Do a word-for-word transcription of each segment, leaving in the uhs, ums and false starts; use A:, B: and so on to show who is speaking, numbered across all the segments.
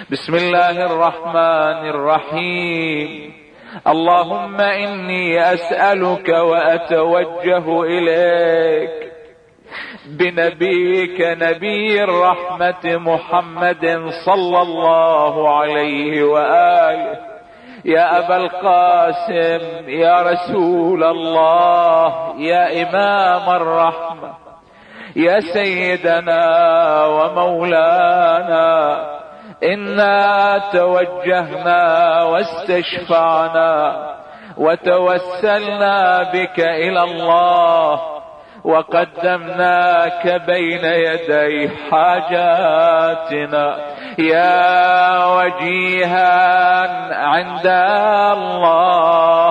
A: بسم الله الرحمن الرحيم. اللهم إني أسألك وأتوجه إليك بنبيك نبي الرحمة محمد صلى الله عليه وآله، يا أبا القاسم، يا رسول الله، يا إمام الرحمة، يا سيدنا ومولانا، إنا توجهنا واستشفعنا وتوسلنا بك إلى الله، وقدمناك بين يدي حاجاتنا يا وجيها عند الله.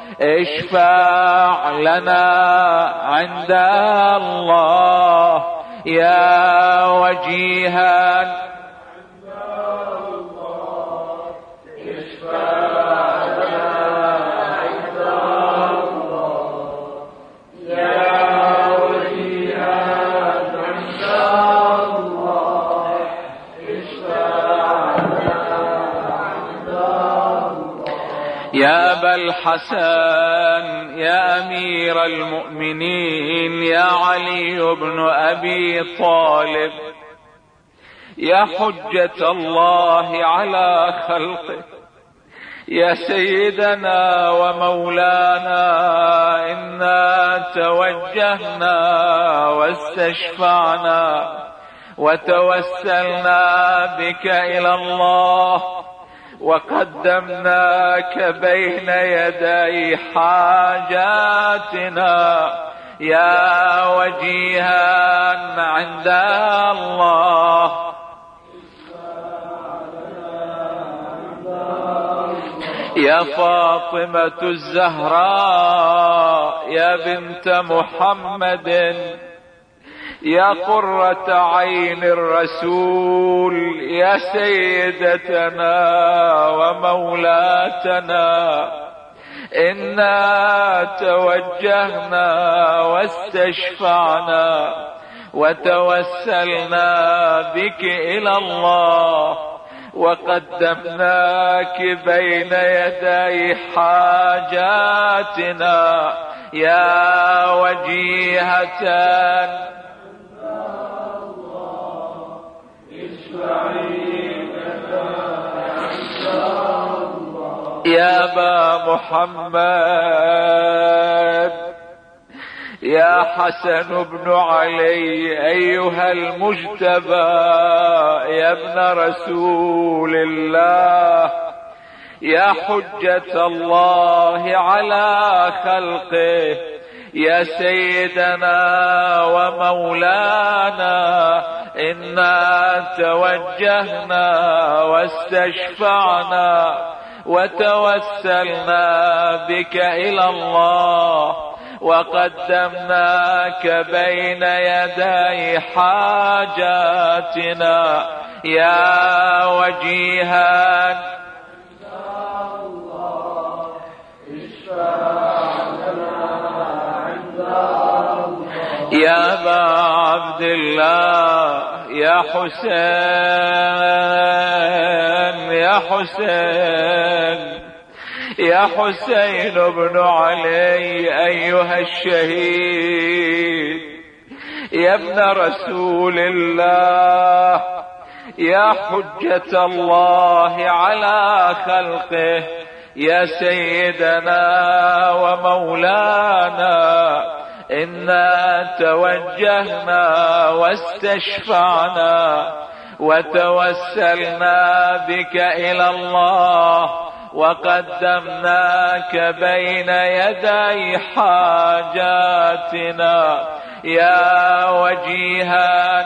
A: اشفع لنا عند الله يا وجيها عند الله. اشفع لنا عند الله يا وجيها عند الله. اشفع لنا عند الله يا أبا الحسن، يا أمير المؤمنين، يا علي بن أبي طالب، يا حجة الله على خلقه، يا سيدنا ومولانا، إنا توجهنا واستشفعنا وتوسلنا بك إلى الله، وقدمناك بين يدي حاجاتنا يا وجيها عند الله. يا فاطمة الزهراء، يا بنت محمد، يا قرة عين الرسول، يا سيدتنا ومولاتنا، إنا توجهنا واستشفعنا وتوسلنا بك إلى الله، وقدمناك بين يدي حاجاتنا يا وجيهة يا أبا محمد، يا حسن بن علي، أيها المجتبى، يا ابن رسول الله، يا حجة الله على خلقه، يا سيدنا ومولانا، إنا توجهنا واستشفعنا وتوسلنا بك إلى الله، وقدمناك بين يدي حاجاتنا يا وجيها يا أبا عبد الله، يا حسين، يا حسين، يا حسين بن علي، أيها الشهيد، يا ابن رسول الله، يا حجة الله على خلقه، يا سيدنا ومولانا، إنا توجهنا واستشفعنا وتوسلنا بك إلى الله، وقدمناك بين يدي حاجاتنا يا وجيها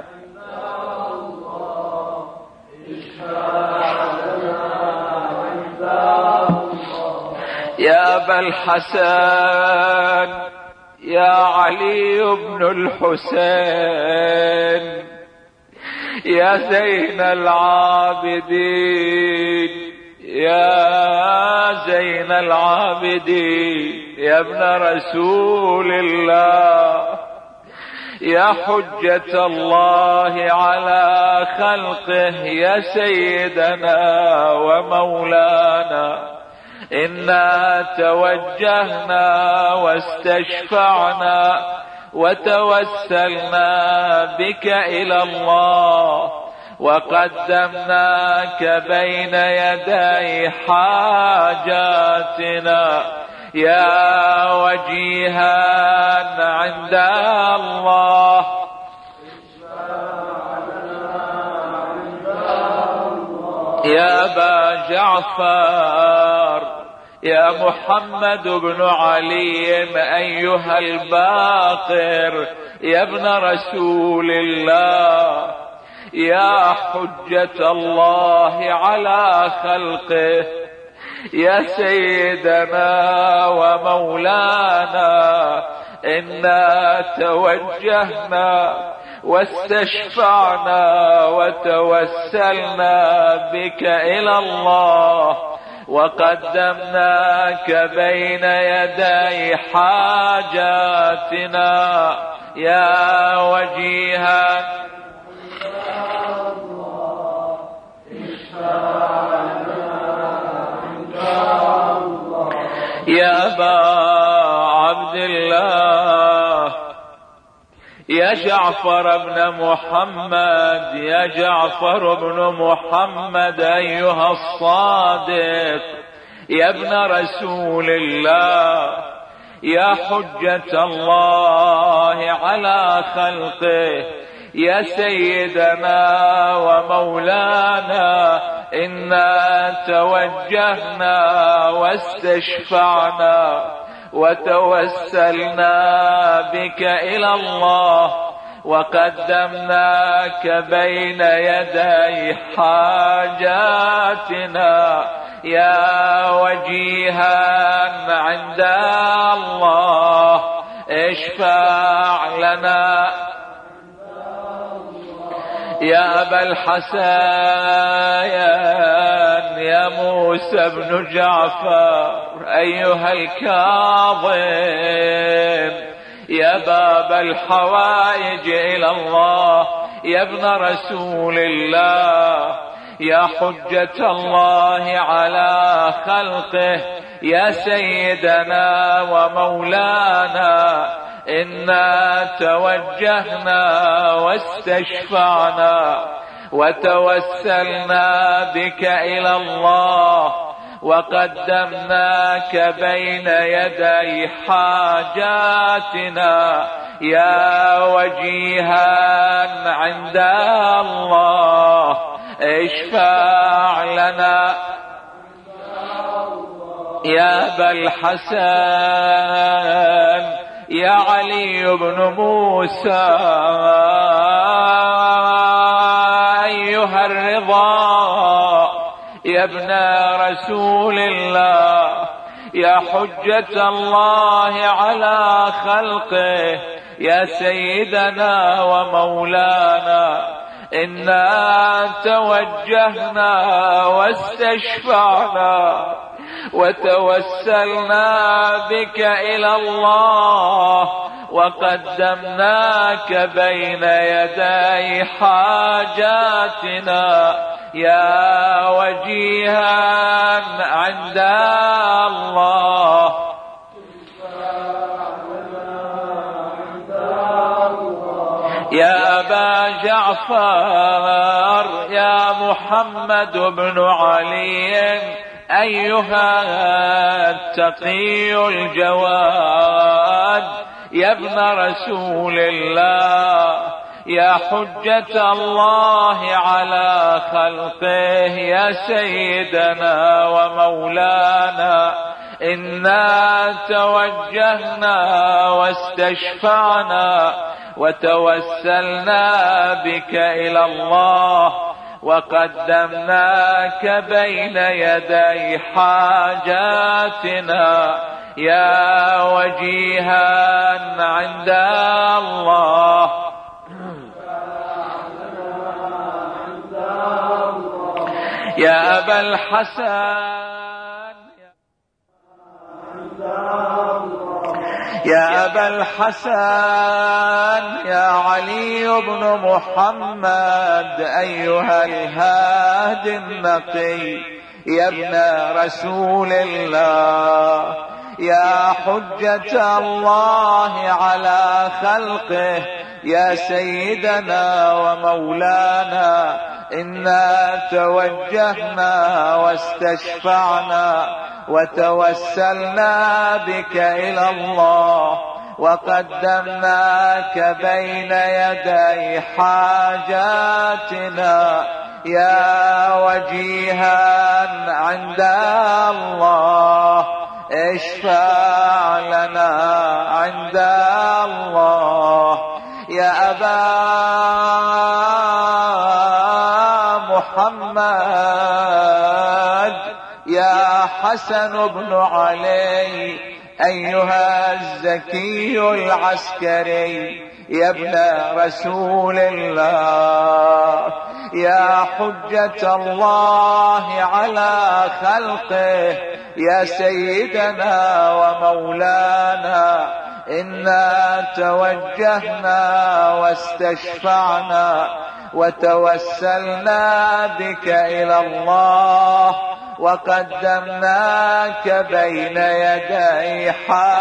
A: يا أبا الحسن، يا علي بن الحسين، يا زين العابدين، يا زين العابدين، يا ابن رسول الله، يا حجة الله على خلقه يا سيدنا ومولانا إنا توجهنا واستشفعنا وتوسلنا بك إلى الله وقدمناك بين يدي حاجاتنا يا وجيها عند الله يا أبا جعفر يا محمد بن علي أيها الباقر يا ابن رسول الله يا حجة الله على خلقه يا سيدنا ومولانا إنا توجهنا واستشفعنا وتوسلنا بك إلى الله وقدمناك بين يدي حاجاتنا يا وجيها يا أبا عبد الله يا جعفر بن محمد يا جعفر بن محمد أيها الصادق يا ابن رسول الله يا حجة الله على خلقه يا سيدنا ومولانا إنا توجهنا واستشفعنا وتوسلنا بك إلى الله وقدمناك بين يدي حاجاتنا يا وجيها عند الله اشفع لنا يا أبا الحسن يا موسى بن جعفر أيها الكاظم يا باب الحوائج إلى الله يا ابن رسول الله يا حجة الله على خلقه يا سيدنا ومولانا إنا توجهنا واستشفعنا وتوسلنا بك إلى الله وقدمناك بين يدي حاجاتنا يا وجيها عند الله اشفع لنا يا أبا الحسن يا علي بن موسى أيها الرضا يا ابن رسول الله يا حجة الله على خلقه يا سيدنا ومولانا إنا توجهنا واستشفعنا وتوسلنا بك إلى الله وقدمناك بين يدي حاجاتنا يا وجيها عند الله يا أبا جعفر يا محمد بن علي أيها التقي الجواد يا ابن رسول الله يا حجة الله على خلقه يا سيدنا ومولانا إنا توجهنا واستشفعنا وتوسلنا بك إلى الله وقدمناك بين يدي حاجاتنا يا وجيها عند الله يا أبا الحسن يا أبا الحسن يا علي بن محمد أيها الهادي النقي يا ابن رسول الله يا حجة الله على خلقه يا سيدنا ومولانا إنا توجهنا واستشفعنا وتوسلنا بك إلى الله وقدمناك بين يدي حاجاتنا يا وجيها عند الله اشفع لنا عند الله يا أبا محمد يا حسن بن علي أيها الزكي العسكري يا ابن رسول الله يا حجة الله على خلقه يا سيدنا ومولانا إنا توجهنا واستشفعنا وتوسلنا بك إلى الله وقدمناك بين يدي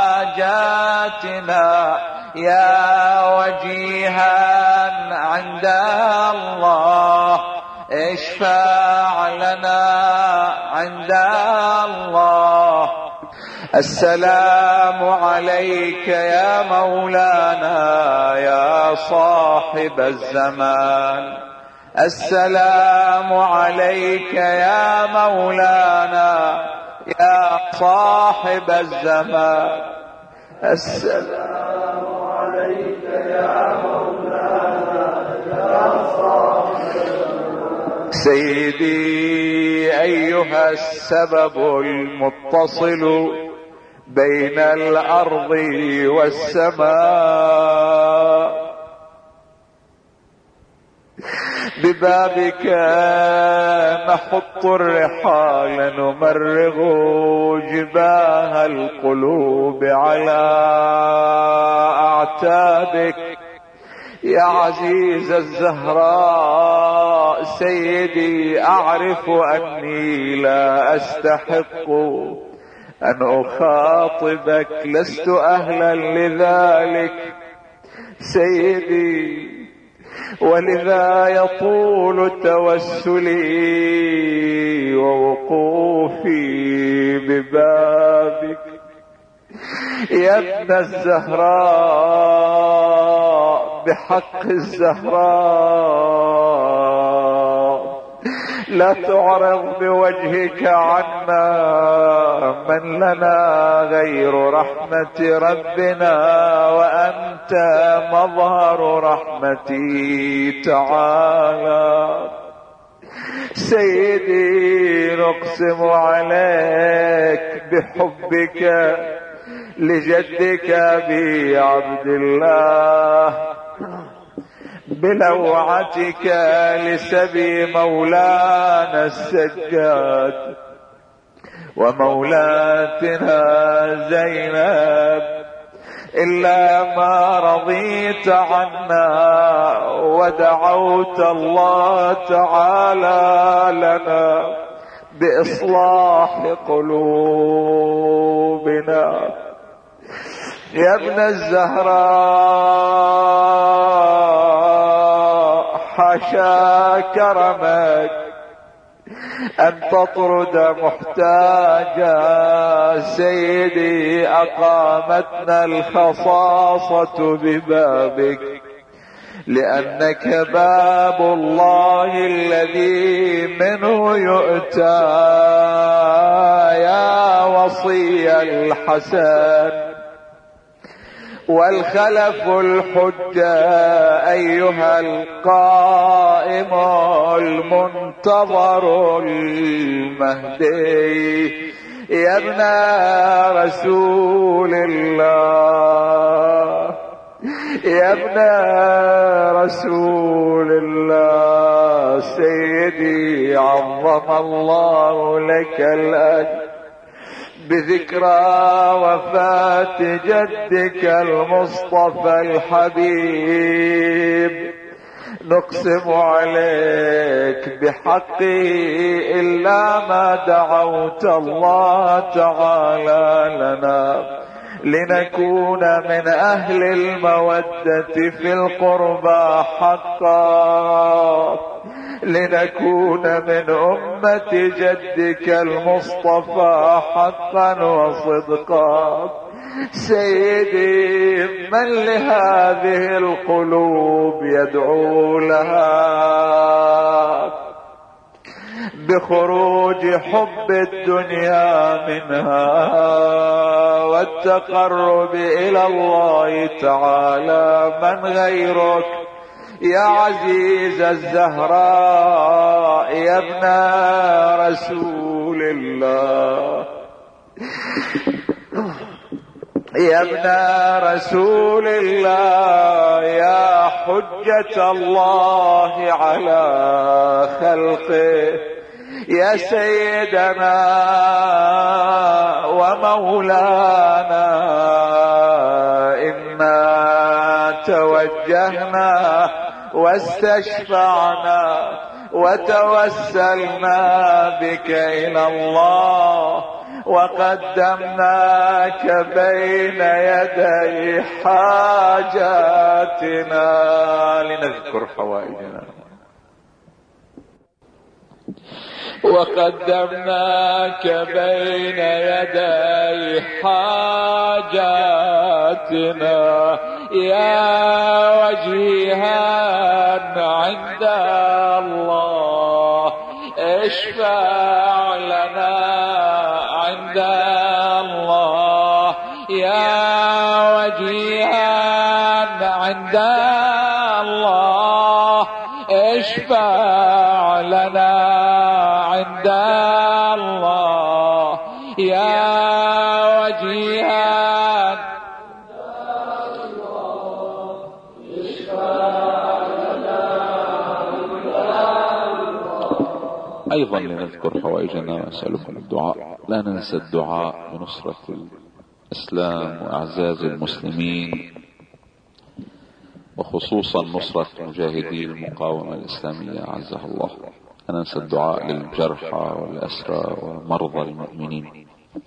A: حاجاتنا يا وجيها عند الله اشفع لنا عند الله. السلام عليك يا مولانا يا صاحب الزمان السلام عليك يا مولانا يا صاحب الزمان السلام عليك يا مولانا يا صاحب الزمان. سيدي أيها السبب المتصل بين الأرض والسماء ببابك نحط الرحال نمرغ جباه القلوب على أعتابك يا عزيز الزهراء. سيدي أعرف أني لا أستحق أن أخاطبك لست أهلا لذلك سيدي ولذا يطول توسلي ووقوفي ببابك يا ابن الزهراء بحق الزهراء لا تعرض بوجهك عنا من لنا غير رحمة ربنا وأنت مظهر رحمتي تعالى. سيدي نقسم عليك بحبك لجدك أبي عبد الله بلوعتك لسبي مولانا السجاد ومولاتنا زينب إلا ما رضيت عنا ودعوت الله تعالى لنا بإصلاح قلوبنا يا ابن الزهراء. حاشا كرمك أن تطرد محتاجا سيدي أقامتنا الخصاصة ببابك لأنك باب الله الذي منه يؤتى يا وصي الحسن والخلف الحجة أيها القائم المنتظر المهدي يا ابن رسول الله يا ابن رسول الله. سيدي عظم الله لك الأجر
B: بذكرى وفاة جدك المصطفى الحبيب نقسم عليك بحقه إلا ما دعوت الله تعالى لنا لنكون من أهل المودة في القربى حقا، لنكون من أمة جدك المصطفى حقا وصدقا. سيدي من لهذه القلوب يدعو لها بخروج حب الدنيا منها والتقرب إلى الله تعالى من غيرك يا عزيز الزهراء يا ابن رسول الله، يا ابن رسول الله، يا حجة الله على خلقه، يا سيدنا ومولانا. إنا توجهنا واستشفعنا وتوسلنا بك إلى الله وقدمناك بين يدي حاجاتنا لنذكر حوائجنا، وقدمناك بين يدي حاجاتنا يا وجيها عند الله اشفع لنا عند الله يا وجيها عند الله اشفع لنا عند الله يا وجيها
C: أيضا لنذكر حوائجنا وأسألكم الدعاء. لا ننسى الدعاء بنصرة الإسلام وأعزاز المسلمين وخصوصا نصرة مجاهدي المقاومة الإسلامية أعزها الله. لا ننسى الدعاء للجرحى والأسرى ومرضى المؤمنين.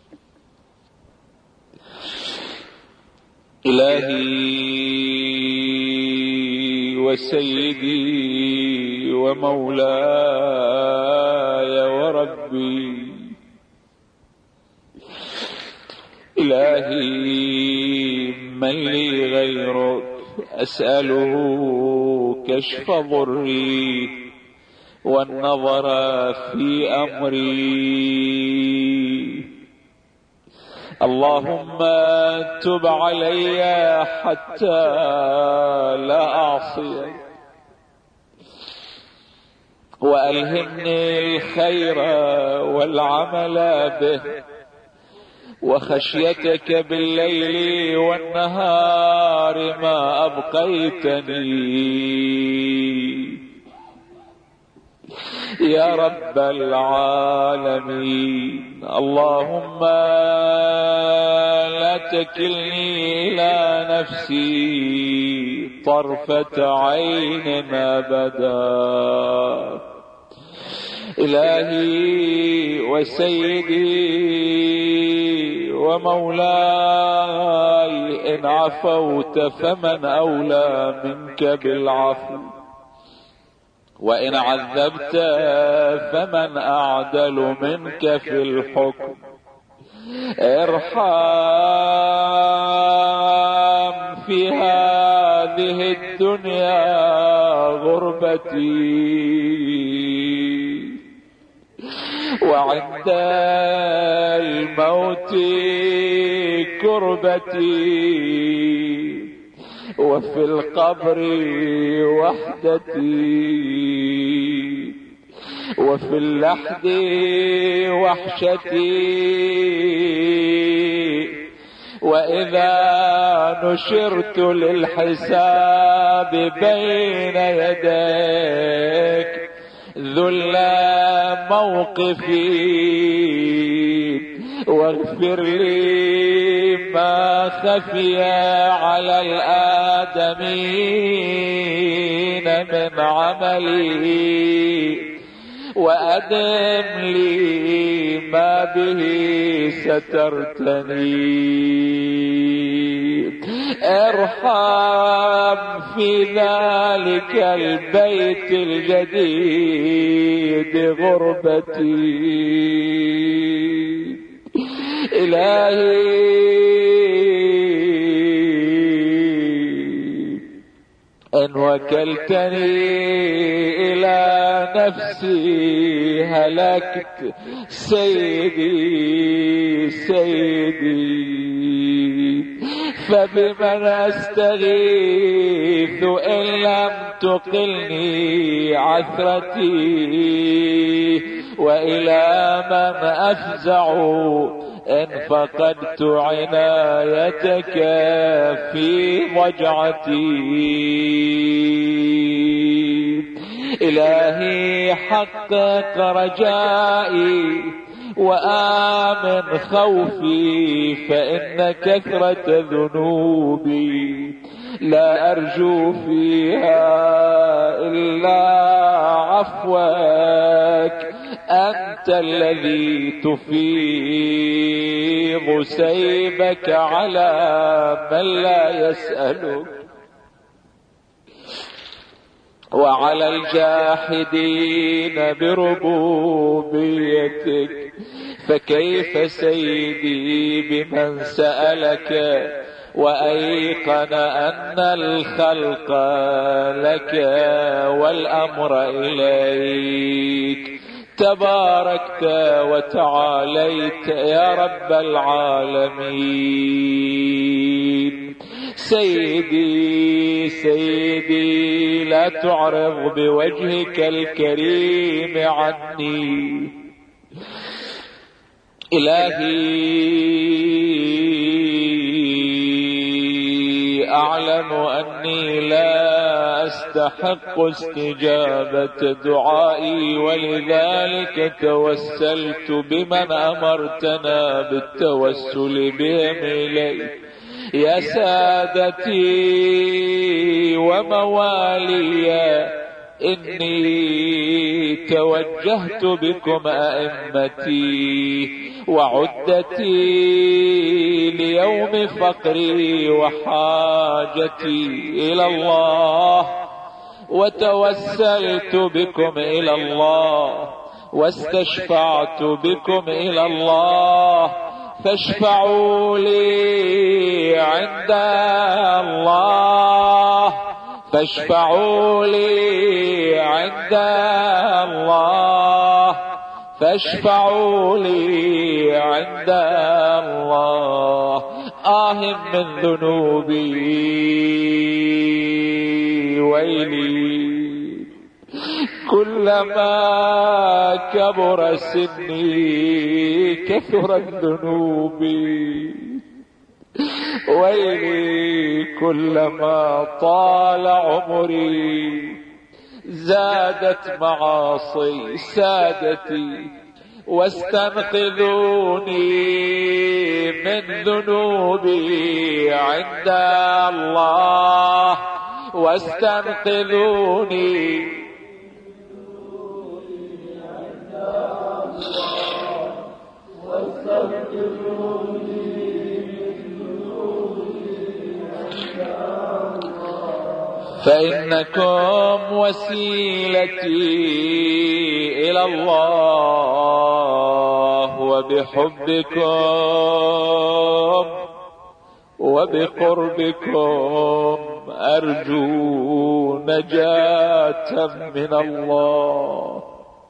C: إلهي وسيدي ومولاي وربي، إلهي من لي غيرك أسأله كشف ضري والنظر في أمري. اللهم تب علي حتى لا أعصيك وألهمني الخير والعمل به وخشيتك بالليل والنهار ما أبقيتني. يا رب العالمين، اللهم لا تكلني إلى نفسي طرفة عين أبدا. إلهي وسيدي ومولاي، إن عفوت فمن أولى منك بالعفو، وإن عذبت فمن أعدل منك في الحكم. ارحم في هذه الدنيا غربتي، وعند الموت كربتي، وفي القبر وحدتي، وفي اللحد وحشتي، وإذا نشرت للحساب بين يديك ذل موقفي.
B: واغفر لي ما خفي على الآدمين من عملي، وأدم لي ما به سترتني. ارحم في ذلك البيت الجديد غربتي. إلهي إن وكلتني إلى نفسي هلكت. سيدي سيدي فبمن أستغيث إن لم تقلني عثرتي، وإلى من أفزع إن فقدت عنايتك في ضجعتي. إلهي حقق رجائي وآمن خوفي، فإن كثرة ذنوبي لا أرجو فيها إلا عفوك. أنت الذي تفيض سيبك على من لا يسألك، وعلى الجاحدين بربوبيتك. فكيف سيدي بمن سألك وأيقن أن الخلق لك والأمر إليك؟ تباركت وتعاليت يا رب العالمين. سيدي سيدي لا تعرض بوجهك الكريم عني. إلهي أعلم أني لا أستحق استجابة دعائي، ولذلك توسلت بمن أمرتنا بالتوسل بهم إليك. يا سادتي وموالي، إني توجهت بكم أئمتي وعدتي ليوم فقري وحاجتي إلى الله، وتوسلت بكم إلى الله، واستشفعت بكم إلى الله، فاشفعوا لي عند الله، فاشفعوا لي عند الله، فاشفعوا لي عند الله. آه من ذنوبي ويلي، كلما كبر سني كثرت ذنوبي. ويلي كلما طال عمري زادت معاصي. سادتي واستنقذوني من ذنوبي عند الله، واستنقذوني فإنكم وسيلتي إلى الله، وبحبكم وبقربكم أرجو نجاة من الله،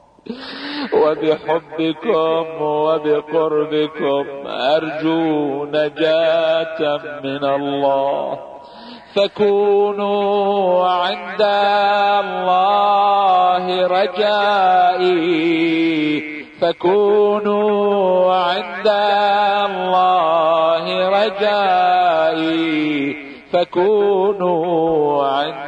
B: وبحبكم وبقربكم أرجو نجاة من الله. فكونوا عند الله رجائي، فكونوا عند الله رجائي، فكونوا عند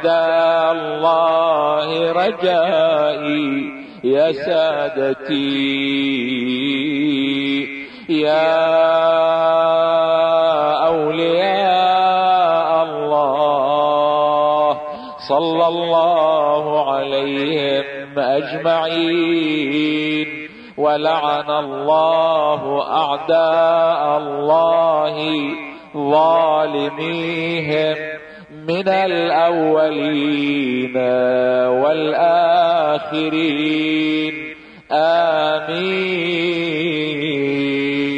B: الله رجائي. يا سادتي يا أولياء الله صلى الله عليهم أجمعين، ولعن الله أعداء الله ظالميهم من الأولين والآخرين،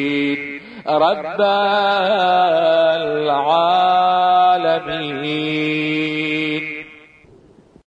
B: آمين. رب العالمين